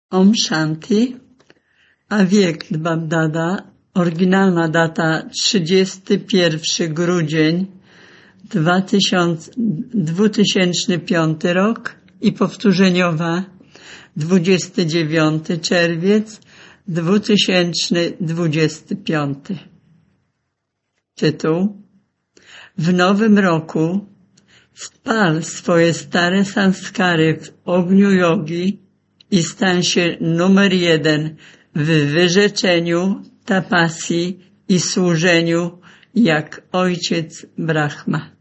Om Shanti, a wiek Babdada, oryginalna data 31 grudzień 2005 rok i powtórzeniowa 29 czerwiec 2025. Tytuł: w nowym roku spal swoje stare sanskary w ogniu jogi i stań się numer 1 w wyrzeczeniu, tapasji i służeniu jak Ojciec Brahma.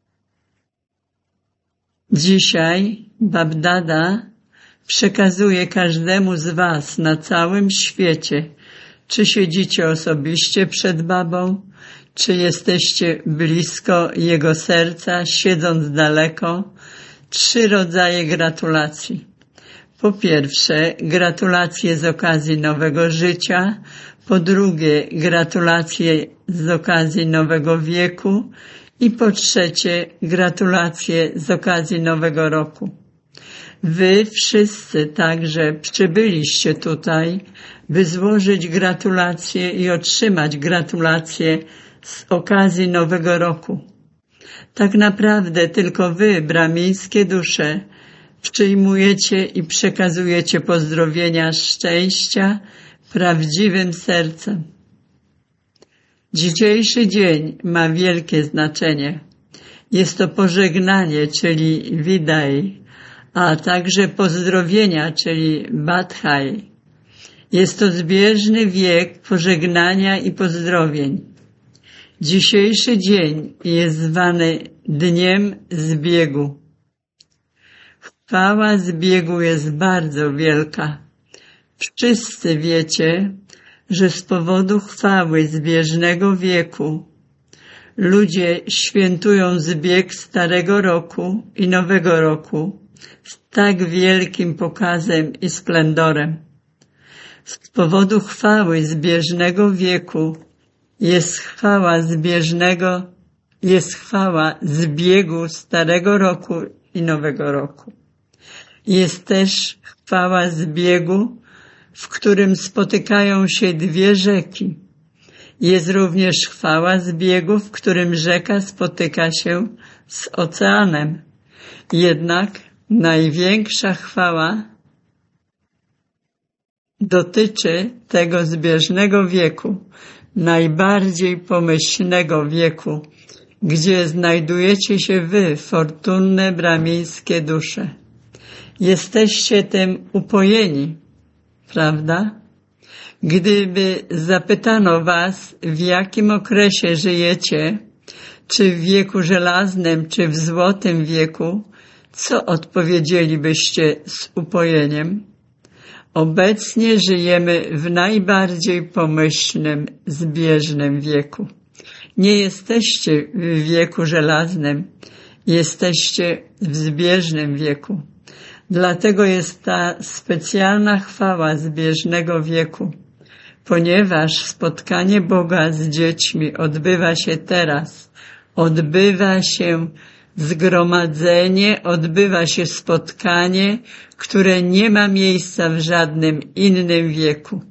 Dzisiaj Babdada przekazuje każdemu z Was na całym świecie, czy siedzicie osobiście przed Babą, czy jesteście blisko Jego serca, siedząc daleko, 3 rodzaje gratulacji. Po pierwsze, gratulacje z okazji nowego życia. Po drugie, gratulacje z okazji nowego wieku. I po trzecie, gratulacje z okazji nowego roku. Wy wszyscy także przybyliście tutaj, by złożyć gratulacje i otrzymać gratulacje z okazji nowego roku. Tak naprawdę tylko wy, brahmińskie dusze, przyjmujecie i przekazujecie pozdrowienia szczęścia prawdziwym sercem. Dzisiejszy dzień ma wielkie znaczenie. Jest to pożegnanie, czyli widaj, a także pozdrowienia, czyli badhaj. Jest to zbieżny wiek pożegnania i pozdrowień. Dzisiejszy dzień jest zwany Dniem Zbiegu. Chwała zbiegu jest bardzo wielka. Wszyscy wiecie, że z powodu chwały zbieżnego wieku ludzie świętują zbieg Starego Roku i Nowego Roku z tak wielkim pokazem i splendorem. Z powodu chwały zbieżnego wieku jest chwała zbiegu Starego Roku i Nowego Roku. Jest też chwała zbiegu, w którym spotykają się 2 rzeki. Jest również chwała zbiegu, w którym rzeka spotyka się z oceanem. Jednak największa chwała dotyczy tego zbieżnego wieku, najbardziej pomyślnego wieku, gdzie znajdujecie się wy, fortunne brahmińskie dusze. Jesteście tym upojeni, prawda? Gdyby zapytano was, w jakim okresie żyjecie, czy w wieku żelaznym, czy w złotym wieku, co odpowiedzielibyście z upojeniem? Obecnie żyjemy w najbardziej pomyślnym, zbieżnym wieku. Nie jesteście w wieku żelaznym, jesteście w zbieżnym wieku. Dlatego jest ta specjalna chwała zbieżnego wieku, ponieważ spotkanie Boga z dziećmi odbywa się teraz. Odbywa się zgromadzenie, odbywa się spotkanie, które nie ma miejsca w żadnym innym wieku.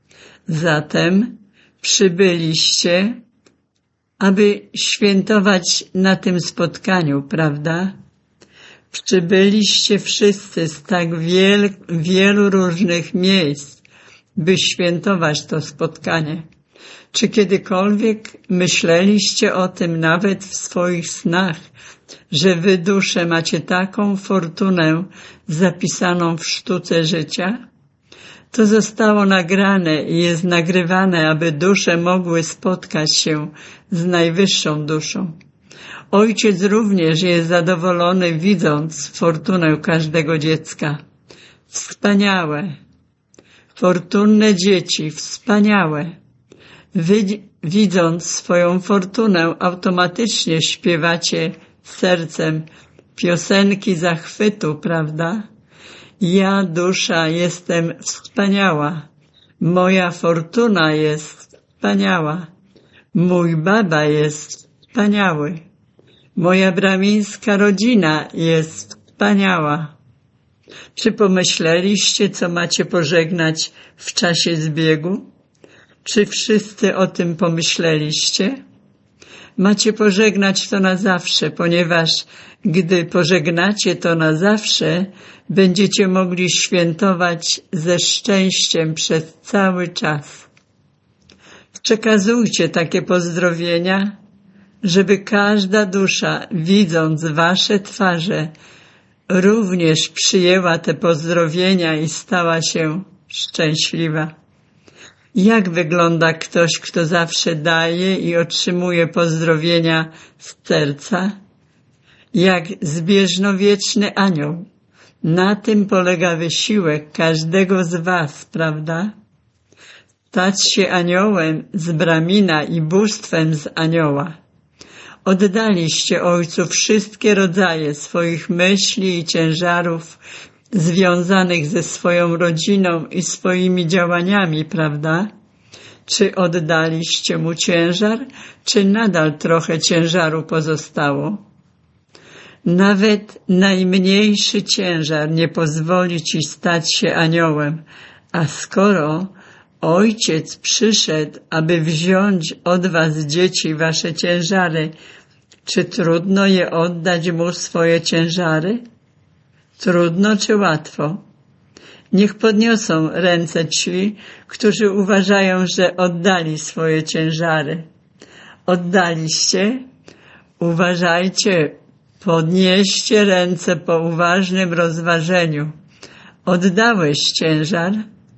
Zatem przybyliście, aby świętować na tym spotkaniu, prawda? Przybyliście wszyscy z tak wielu różnych miejsc, by świętować to spotkanie. Czy kiedykolwiek myśleliście o tym nawet w swoich snach, że wy dusze macie taką fortunę zapisaną w sztuce życia? To zostało nagrane i jest nagrywane, aby dusze mogły spotkać się z najwyższą duszą. Ojciec również jest zadowolony, widząc fortunę każdego dziecka. Wspaniałe, fortunne dzieci, wspaniałe. Wy, widząc swoją fortunę, automatycznie śpiewacie sercem piosenki zachwytu, prawda? Ja, dusza, jestem wspaniała. Moja fortuna jest wspaniała. Mój baba jest wspaniały. Moja brahmińska rodzina jest wspaniała. Czy pomyśleliście, co macie pożegnać w czasie zbiegu? Czy wszyscy o tym pomyśleliście? Macie pożegnać to na zawsze, ponieważ gdy pożegnacie to na zawsze, będziecie mogli świętować ze szczęściem przez cały czas. Przekazujcie takie pozdrowienia, żeby każda dusza, widząc wasze twarze, również przyjęła te pozdrowienia i stała się szczęśliwa. Jak wygląda ktoś, kto zawsze daje i otrzymuje pozdrowienia z serca? Jak zbieżnowieczny anioł. Na tym polega wysiłek każdego z was, prawda? Stać się aniołem z Bramina i bóstwem z anioła. Oddaliście Ojcu wszystkie rodzaje swoich myśli i ciężarów związanych ze swoją rodziną i swoimi działaniami, prawda? Czy oddaliście Mu ciężar, czy nadal trochę ciężaru pozostało? Nawet najmniejszy ciężar nie pozwoli ci stać się aniołem, a skoro Ojciec przyszedł, aby wziąć od was, dzieci, wasze ciężary, czy trudno je oddać Mu swoje ciężary? Trudno czy łatwo? Niech podniosą ręce ci, którzy uważają, że oddali swoje ciężary. Oddaliście? Uważajcie, podnieście ręce po uważnym rozważeniu. Oddałeś ciężar?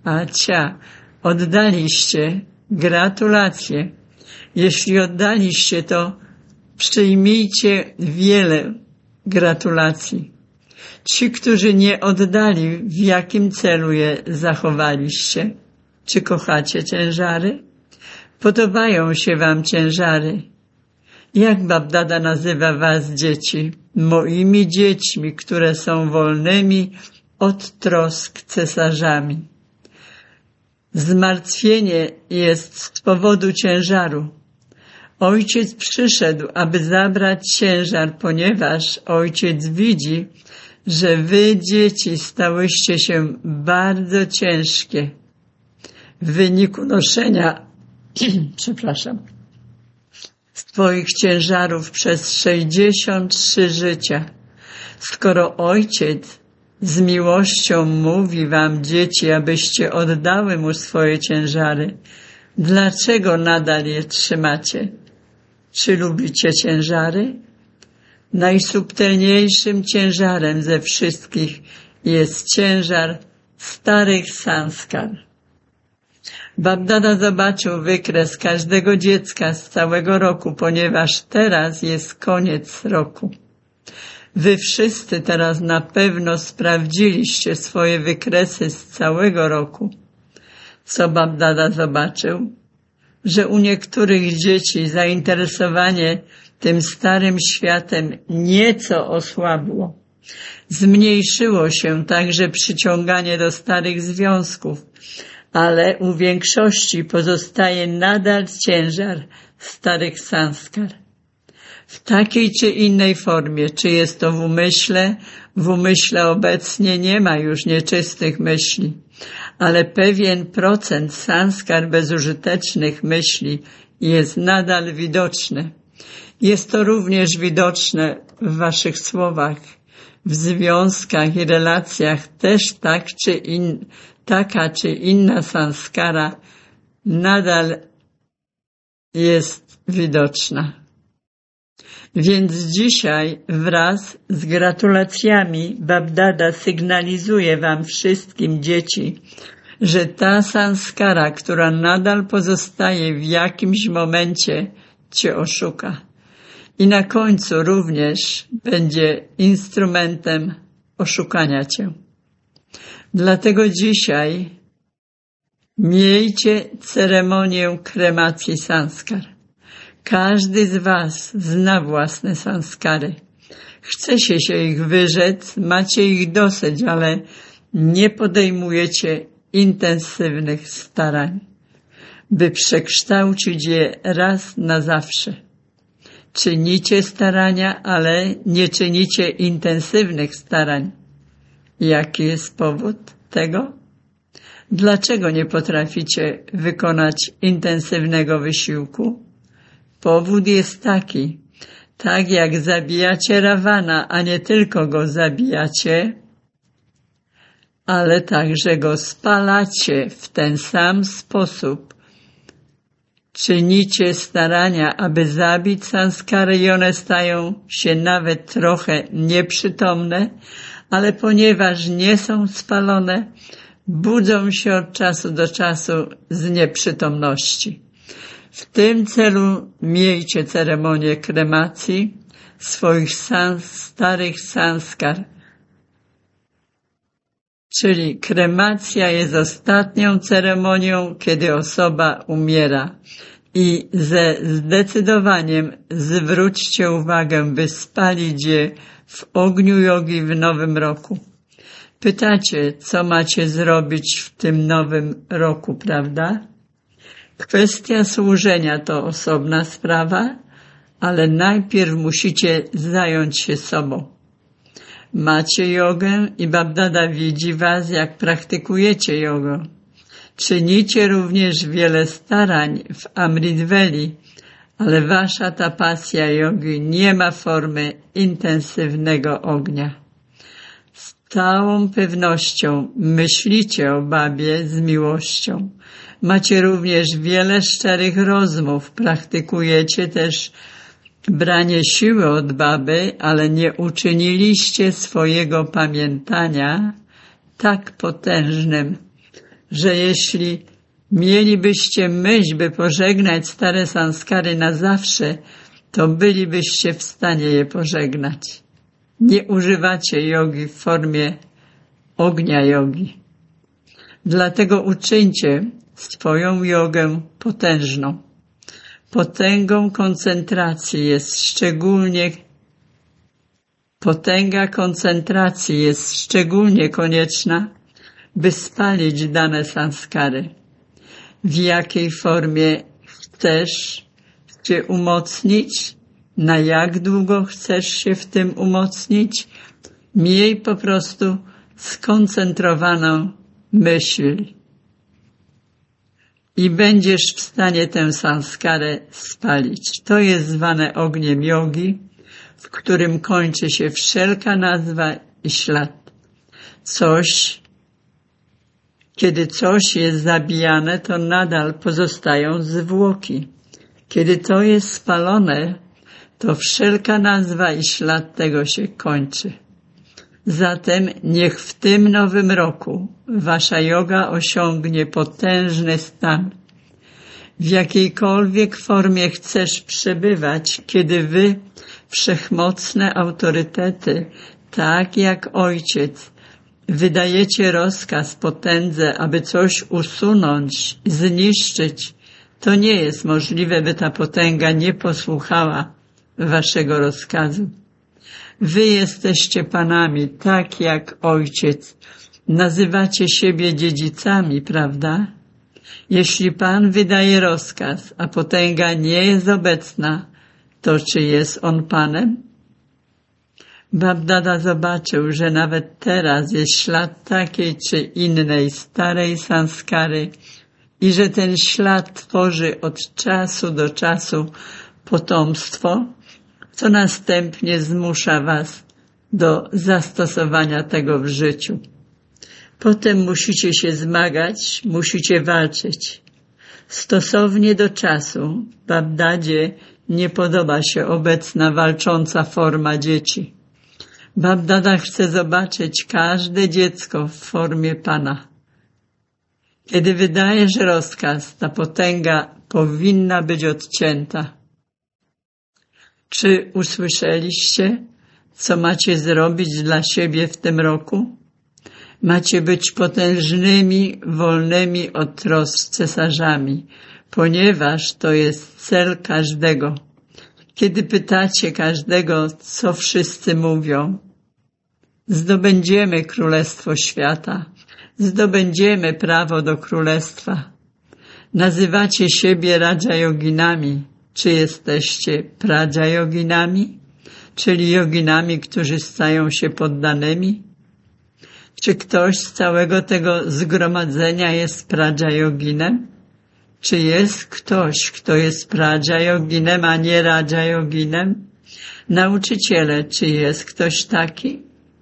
Oddaliście. Gratulacje. Jeśli oddaliście, to przyjmijcie wiele gratulacji. Ci, którzy nie oddali, w jakim celu je zachowaliście? Czy kochacie ciężary? Podobają się wam ciężary? Jak Babdada nazywa was, dzieci? Moimi dziećmi, które są wolnymi od trosk cesarzami. Zmartwienie jest z powodu ciężaru. Ojciec przyszedł, aby zabrać ciężar, ponieważ Ojciec widzi, że wy, dzieci, stałyście się bardzo ciężkie w wyniku noszenia swoich ciężarów przez 63 życia. Skoro Ojciec z miłością mówi wam, dzieci, abyście oddały Mu swoje ciężary, dlaczego nadal je trzymacie? Czy lubicie ciężary? Najsubtelniejszym ciężarem ze wszystkich jest ciężar starych sanskar. Babdada zobaczył wykres każdego dziecka z całego roku, ponieważ teraz jest koniec roku. Wy wszyscy teraz na pewno sprawdziliście swoje wykresy z całego roku. Co Babdada zobaczył? Że u niektórych dzieci zainteresowanie tym starym światem nieco osłabło. Zmniejszyło się także przyciąganie do starych związków, ale u większości pozostaje nadal ciężar starych sanskar. W takiej czy innej formie, czy jest to w umyśle obecnie nie ma już nieczystych myśli, ale pewien procent sanskar bezużytecznych myśli jest nadal widoczny. Jest to również widoczne w waszych słowach, w związkach i relacjach też taka czy inna sanskara nadal jest widoczna. Więc dzisiaj wraz z gratulacjami Babdada sygnalizuje wam wszystkim, dzieci, że ta sanskara, która nadal pozostaje w jakimś momencie, cię oszuka. I na końcu również będzie instrumentem oszukania cię. Dlatego dzisiaj miejcie ceremonię kremacji sanskar. Każdy z was zna własne sanskary. Chcecie się ich wyrzec, macie ich dosyć, ale nie podejmujecie intensywnych starań, by przekształcić je raz na zawsze. Czynicie starania, ale nie czynicie intensywnych starań. Jaki jest powód tego? Dlaczego nie potraficie wykonać intensywnego wysiłku? Powód jest taki: tak jak zabijacie Rawana, a nie tylko go zabijacie, ale także go spalacie w ten sam sposób. Czynicie starania, aby zabić sanskary i one stają się nawet trochę nieprzytomne, ale ponieważ nie są spalone, budzą się od czasu do czasu z nieprzytomności. W tym celu miejcie ceremonię kremacji swoich starych sanskar. Czyli kremacja jest ostatnią ceremonią, kiedy osoba umiera. I ze zdecydowaniem zwróćcie uwagę, by spalić je w ogniu jogi w nowym roku. Pytacie, co macie zrobić w tym nowym roku, prawda? Kwestia służenia to osobna sprawa, ale najpierw musicie zająć się sobą. Macie jogę i Babdada widzi was, jak praktykujecie jogę. Czynicie również wiele starań w Amritveli, ale wasza ta pasja jogi nie ma formy intensywnego ognia. Z całą pewnością myślicie o babie z miłością. Macie również wiele szczerych rozmów, praktykujecie też branie siły od baby, ale nie uczyniliście swojego pamiętania tak potężnym, że jeśli mielibyście myśl, by pożegnać stare sanskary na zawsze, to bylibyście w stanie je pożegnać. Nie używacie jogi w formie ognia jogi. Dlatego uczyńcie swoją jogę potężną. Potęga koncentracji jest szczególnie konieczna, by spalić dane sanskary. W jakiej formie chcesz się umocnić? Na jak długo chcesz się w tym umocnić? Miej po prostu skoncentrowaną myśl i będziesz w stanie tę sanskarę spalić. To jest zwane ogniem jogi, w którym kończy się wszelka nazwa i ślad. Kiedy coś jest zabijane, to nadal pozostają zwłoki. Kiedy to jest spalone, to wszelka nazwa i ślad tego się kończy. Zatem niech w tym nowym roku wasza joga osiągnie potężny stan. W jakiejkolwiek formie chcesz przebywać, kiedy wy, wszechmocne autorytety, tak jak Ojciec, wydajecie rozkaz potędze, aby coś usunąć, zniszczyć, to nie jest możliwe, by ta potęga nie posłuchała waszego rozkazu. Wy jesteście panami, tak jak Ojciec. Nazywacie siebie dziedzicami, prawda? Jeśli Pan wydaje rozkaz, a potęga nie jest obecna, to czy jest on Panem? Babdada zobaczył, że nawet teraz jest ślad takiej czy innej starej sanskary i że ten ślad tworzy od czasu do czasu potomstwo, co następnie zmusza was do zastosowania tego w życiu. Potem musicie się zmagać, musicie walczyć. Stosownie do czasu Babdadzie nie podoba się obecna walcząca forma dzieci. Babdada chce zobaczyć każde dziecko w formie Pana. Kiedy wydajesz rozkaz, ta potęga powinna być odcięta. Czy usłyszeliście, co macie zrobić dla siebie w tym roku? Macie być potężnymi, wolnymi od trosk cesarzami, ponieważ to jest cel każdego. Kiedy pytacie każdego, co wszyscy mówią, zdobędziemy Królestwo Świata, zdobędziemy prawo do Królestwa. Nazywacie siebie Raja Joginami. Czy jesteście Pradża Joginami, czyli joginami, którzy stają się poddanymi? Czy ktoś z całego tego zgromadzenia jest Pradża Yoginem? Czy jest ktoś, kto jest Pradża Yoginem, a nie Radża Yoginem? Nauczyciele, czy jest ktoś taki?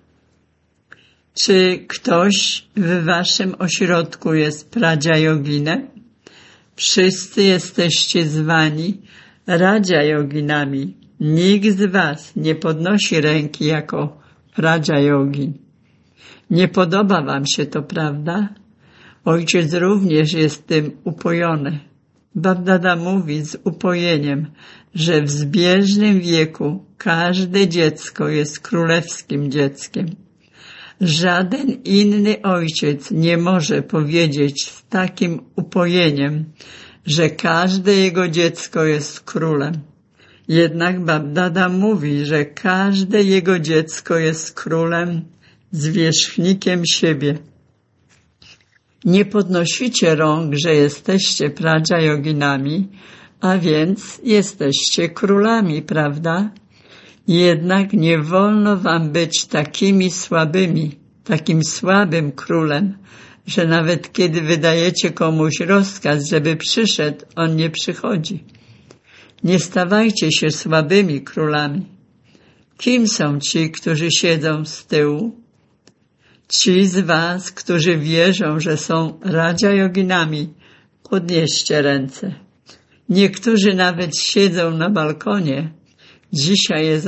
Czy ktoś w waszym ośrodku jest Pradża Yoginem? Wszyscy jesteście zwani Radża Yoginami. Nikt z was nie podnosi ręki jako Pradża Yogin. Nie podoba wam się to, prawda? Ojciec również jest tym upojony. Bab-dada mówi z upojeniem, że w zbieżnym wieku każde dziecko jest królewskim dzieckiem. Żaden inny ojciec nie może powiedzieć z takim upojeniem, że każde jego dziecko jest królem. Jednak Bab-dada mówi, że każde jego dziecko jest królem, zwierzchnikiem siebie. Nie podnosicie rąk, że jesteście Pradża Yoginami, a więc jesteście królami, prawda? Jednak nie wolno wam być takimi słabymi, takim słabym królem, że nawet kiedy wydajecie komuś rozkaz, żeby przyszedł, on nie przychodzi. Nie stawajcie się słabymi królami. Kim są ci, którzy siedzą z tyłu? Ci z was, którzy wierzą, że są Radża Yoginami, podnieście ręce. Niektórzy nawet siedzą na balkonie. Dzisiaj jest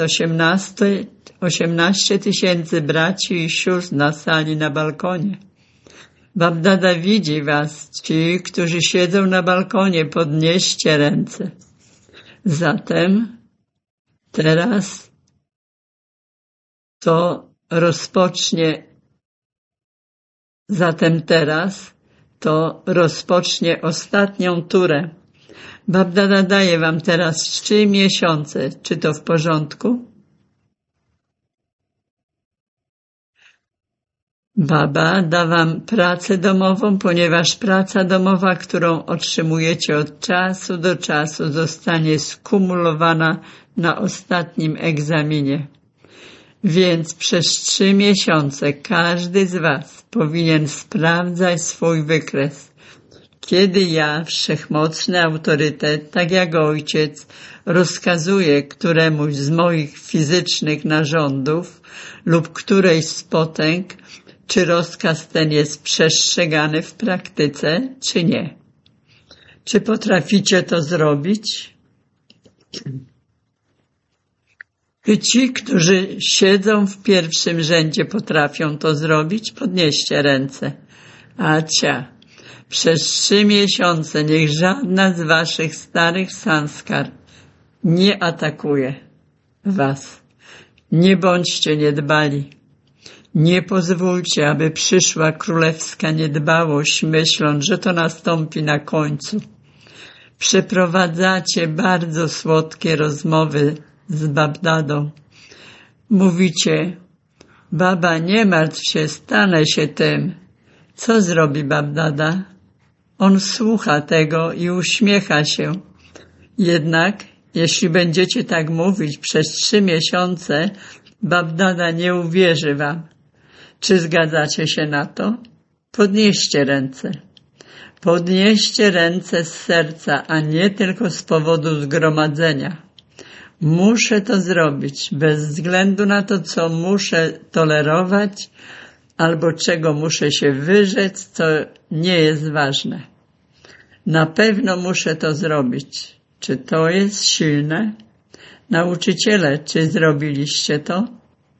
18 tysięcy braci i sióstr na sali na balkonie. Bab-dada widzi was, ci, którzy siedzą na balkonie, podnieście ręce. Zatem teraz to rozpocznie ostatnią turę. Bab-dada daje wam teraz 3 miesiące. Czy to w porządku? Baba da wam pracę domową, ponieważ praca domowa, którą otrzymujecie od czasu do czasu, zostanie skumulowana na ostatnim egzaminie. Więc przez 3 miesiące każdy z was powinien sprawdzać swój wykres. Kiedy ja, wszechmocny autorytet, tak jak ojciec, rozkazuję któremuś z moich fizycznych narządów lub którejś z potęg, czy rozkaz ten jest przestrzegany w praktyce, czy nie? Czy potraficie to zrobić? Czy ci, którzy siedzą w pierwszym rzędzie, potrafią to zrobić? Podnieście ręce. Acia. Przez 3 miesiące niech żadna z waszych starych sanskar nie atakuje was. Nie bądźcie niedbali. Nie pozwólcie, aby przyszła królewska niedbałość, myśląc, że to nastąpi na końcu. Przeprowadzacie bardzo słodkie rozmowy z Bab-dadą. Mówicie, baba, nie martw się, stanę się tym. Co zrobi Bab-dada? On słucha tego i uśmiecha się. Jednak, jeśli będziecie tak mówić przez 3 miesiące, Bab-dada nie uwierzy wam. Czy zgadzacie się na to? Podnieście ręce. Podnieście ręce z serca, a nie tylko z powodu zgromadzenia. Muszę to zrobić, bez względu na to, co muszę tolerować, albo czego muszę się wyrzec, co nie jest ważne. Na pewno muszę to zrobić. Czy to jest silne? Nauczyciele, czy zrobiliście to?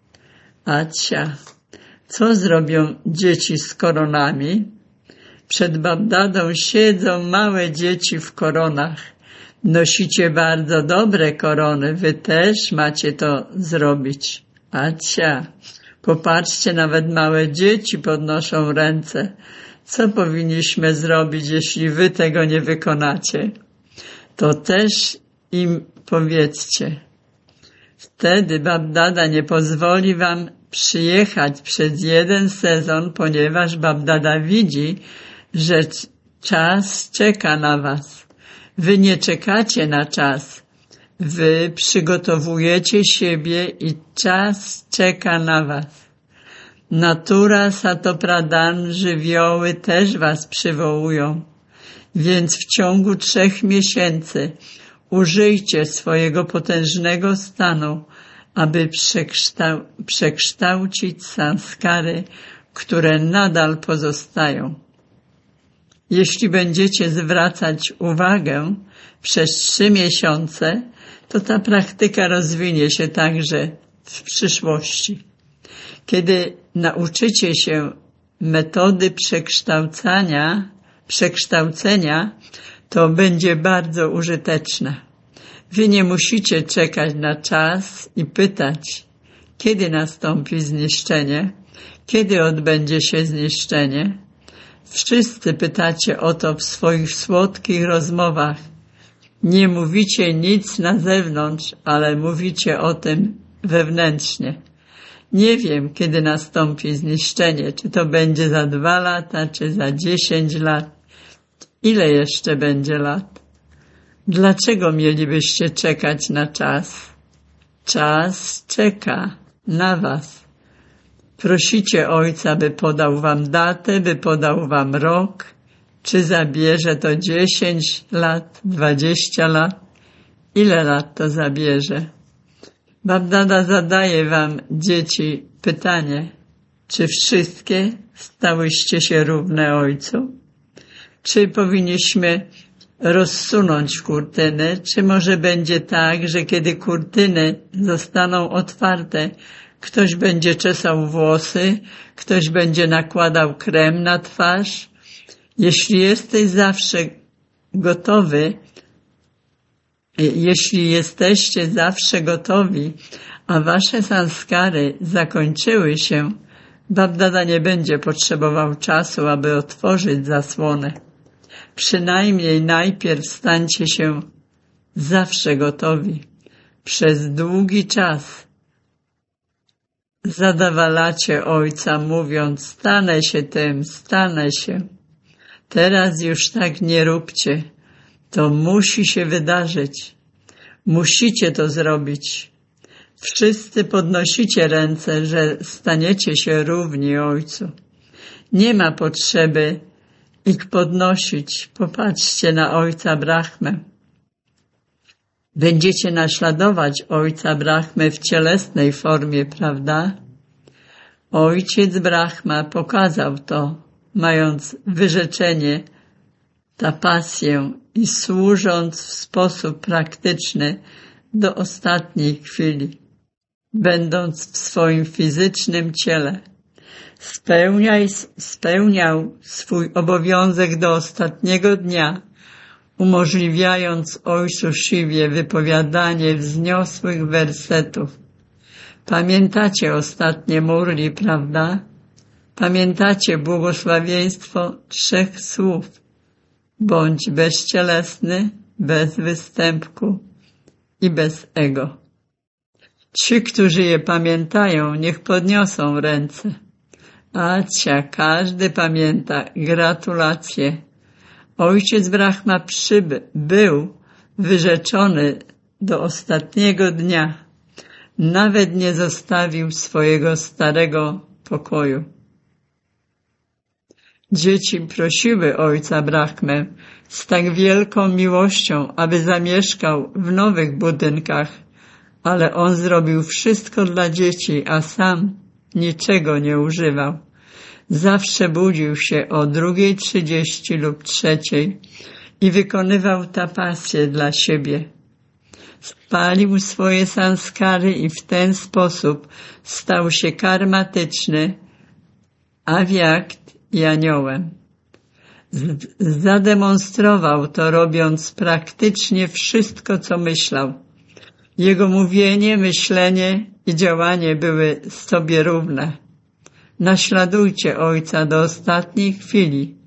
Acia, co zrobią dzieci z koronami? Przed Bab-dadą siedzą małe dzieci w koronach. Nosicie bardzo dobre korony, wy też macie to zrobić. Acia, popatrzcie, nawet małe dzieci podnoszą ręce. Co powinniśmy zrobić, jeśli wy tego nie wykonacie? To też im powiedzcie. Wtedy Bab-dada nie pozwoli wam przyjechać przez 1 sezon, ponieważ Bab-dada widzi, że czas czeka na was. Wy nie czekacie na czas. Wy przygotowujecie siebie i czas czeka na was. Natura, Satopradan, żywioły też was przywołują. Więc w ciągu 3 miesięcy użyjcie swojego potężnego stanu, aby przekształcić sanskary, które nadal pozostają. Jeśli będziecie zwracać uwagę przez 3 miesiące, to ta praktyka rozwinie się także w przyszłości. Kiedy nauczycie się metody przekształcenia, to będzie bardzo użyteczne. Wy nie musicie czekać na czas i pytać, kiedy nastąpi zniszczenie, kiedy odbędzie się zniszczenie. Wszyscy pytacie o to w swoich słodkich rozmowach. Nie mówicie nic na zewnątrz, ale mówicie o tym wewnętrznie. Nie wiem, kiedy nastąpi zniszczenie, czy to będzie za 2 lata, czy za 10 lat. Ile jeszcze będzie lat? Dlaczego mielibyście czekać na czas? Czas czeka na was. Prosicie Ojca, by podał wam datę, by podał wam rok. Czy zabierze to 10 lat, 20 lat? Ile lat to zabierze? Babdada zadaje wam, dzieci, pytanie, czy wszystkie stałyście się równe Ojcu? Czy powinniśmy rozsunąć kurtyny, czy może będzie tak, że kiedy kurtyny zostaną otwarte, ktoś będzie czesał włosy, ktoś będzie nakładał krem na twarz? Jeśli jesteście zawsze gotowi, a wasze sanskary zakończyły się, Babdada nie będzie potrzebował czasu, aby otworzyć zasłonę. Przynajmniej najpierw stańcie się zawsze gotowi. Przez długi czas zadawalacie Ojca, mówiąc, stanę się tym, stanę się. Teraz już tak nie róbcie. To musi się wydarzyć. Musicie to zrobić. Wszyscy podnosicie ręce, że staniecie się równi Ojcu. Nie ma potrzeby ich podnosić. Popatrzcie na Ojca Brahmę. Będziecie naśladować Ojca Brahmy w cielesnej formie, prawda? Ojciec Brahma pokazał to, mając wyrzeczenie, tapasję i służąc w sposób praktyczny do ostatniej chwili, będąc w swoim fizycznym ciele. Spełniał swój obowiązek do ostatniego dnia, umożliwiając Ojcu Shiwie wypowiadanie wzniosłych wersetów. Pamiętacie ostatnie murli, prawda? Pamiętacie błogosławieństwo 3 słów. Bądź bezcielesny, bez występku i bez ego. Ci, którzy je pamiętają, niech podniosą ręce. Acia, każdy pamięta. Gratulacje. Ojciec Brahma był wyrzeczony do ostatniego dnia. Nawet nie zostawił swojego starego pokoju. Dzieci prosiły Ojca Brahmę z tak wielką miłością, aby zamieszkał w nowych budynkach, ale on zrobił wszystko dla dzieci, a sam niczego nie używał. Zawsze budził się o 2:30 lub 3:00 i wykonywał tapasję dla siebie. Spalił swoje sanskary i w ten sposób stał się karmatyczny, awiakt i aniołem. Zademonstrował to, robiąc praktycznie wszystko, co myślał. Jego mówienie, myślenie i działanie były sobie równe. Naśladujcie Ojca do ostatniej chwili.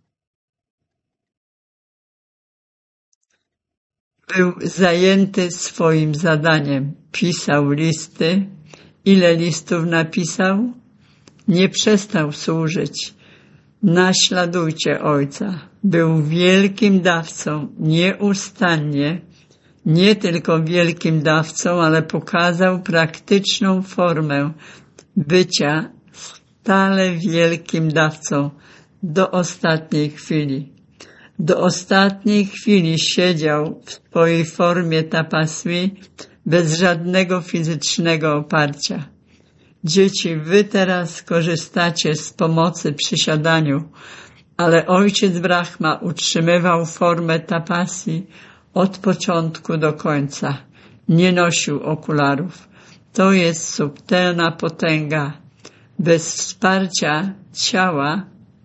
Był zajęty swoim zadaniem. Pisał listy. Ile listów napisał? Nie przestał służyć. Naśladujcie Ojca. Był wielkim dawcą, nieustannie. Nie tylko wielkim dawcą, ale pokazał praktyczną formę bycia stale wielkim dawcą do ostatniej chwili. Do ostatniej chwili siedział w swojej formie tapaswi bez żadnego fizycznego oparcia. Dzieci, wy teraz korzystacie z pomocy przy siadaniu, ale ojciec Brahma utrzymywał formę tapasji od początku do końca. Nie nosił okularów. To jest subtelna potęga. Bez wsparcia ciała,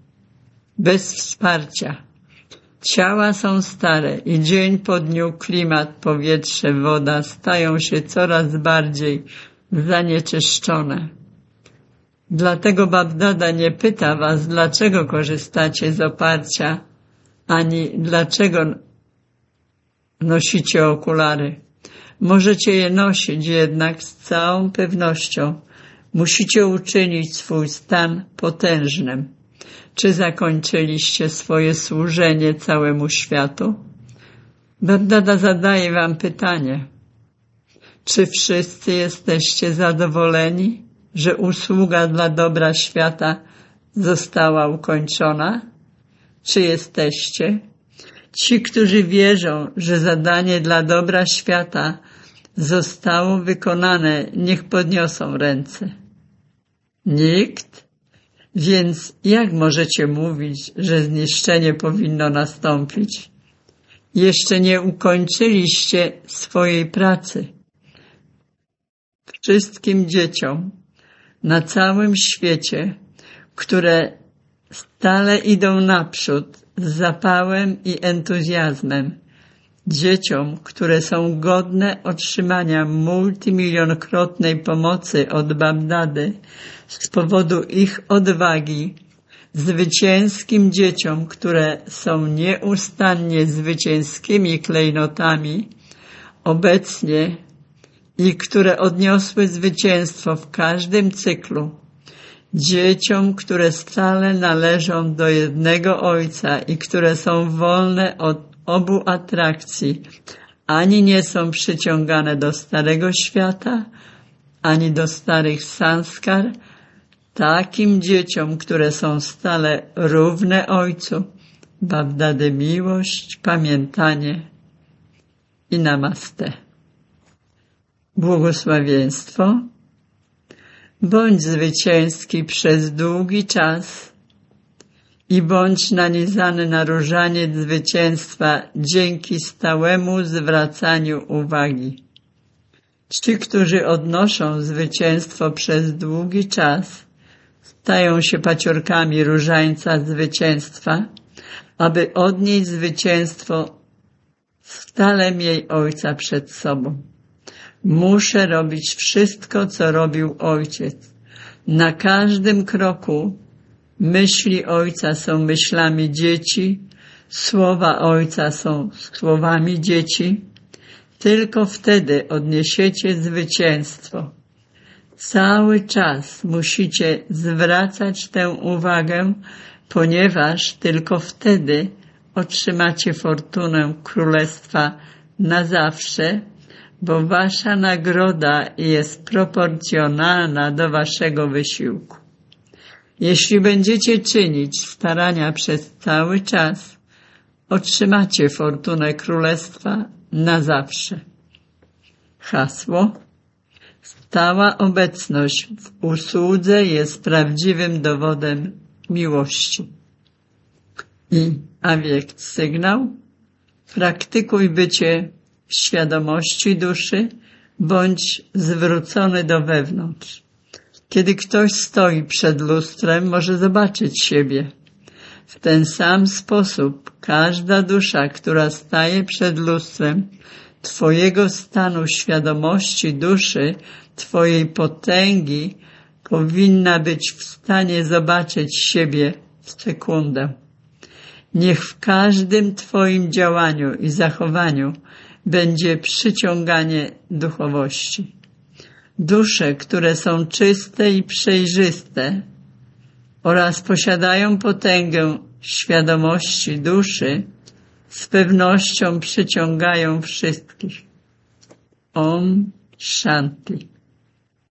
Ciała są stare i dzień po dniu klimat, powietrze, woda stają się coraz bardziej zanieczyszczone. Dlatego Babdada nie pyta was, dlaczego korzystacie z oparcia, ani dlaczego nosicie okulary. Możecie je nosić, jednak z całą pewnością musicie uczynić swój stan potężnym. Czy zakończyliście swoje służenie całemu światu? Babdada zadaje wam pytanie. Czy wszyscy jesteście zadowoleni, że usługa dla dobra świata została ukończona? Czy jesteście? Ci, którzy wierzą, że zadanie dla dobra świata zostało wykonane, niech podniosą ręce. Nikt? Więc jak możecie mówić, że zniszczenie powinno nastąpić? Jeszcze nie ukończyliście swojej pracy. Wszystkim dzieciom na całym świecie, które stale idą naprzód z zapałem i entuzjazmem, dzieciom, które są godne otrzymania multimilionkrotnej pomocy od Babdady z powodu ich odwagi, zwycięskim dzieciom, które są nieustannie zwycięskimi klejnotami obecnie i które odniosły zwycięstwo w każdym cyklu, dzieciom, które stale należą do jednego Ojca i które są wolne od obu atrakcji, ani nie są przyciągane do starego świata, ani do starych sanskar, takim dzieciom, które są stale równe Ojcu, Babdady miłość, pamiętanie i namaste. Błogosławieństwo. Bądź zwycięski przez długi czas i bądź nanizany na różaniec zwycięstwa dzięki stałemu zwracaniu uwagi. Ci, którzy odnoszą zwycięstwo przez długi czas, stają się paciorkami różańca zwycięstwa, aby odnieść zwycięstwo, stale miej Ojca przed sobą. Muszę robić wszystko, co robił Ojciec. Na każdym kroku myśli Ojca są myślami dzieci, słowa Ojca są słowami dzieci. Tylko wtedy odniesiecie zwycięstwo. Cały czas musicie zwracać tę uwagę, ponieważ tylko wtedy otrzymacie fortunę królestwa na zawsze, bo wasza nagroda jest proporcjonalna do waszego wysiłku. Jeśli będziecie czynić starania przez cały czas, otrzymacie fortunę królestwa na zawsze. Hasło. Stała obecność w usłudze jest prawdziwym dowodem miłości. I awiekt sygnał. Praktykuj bycie w świadomości duszy, bądź zwrócony do wewnątrz. Kiedy ktoś stoi przed lustrem, może zobaczyć siebie. W ten sam sposób każda dusza, która staje przed lustrem twojego stanu świadomości duszy, twojej potęgi, powinna być w stanie zobaczyć siebie w sekundę. Niech w każdym twoim działaniu i zachowaniu będzie przyciąganie duchowości. Dusze, które są czyste i przejrzyste oraz posiadają potęgę świadomości duszy, z pewnością przyciągają wszystkich. Om Shanti.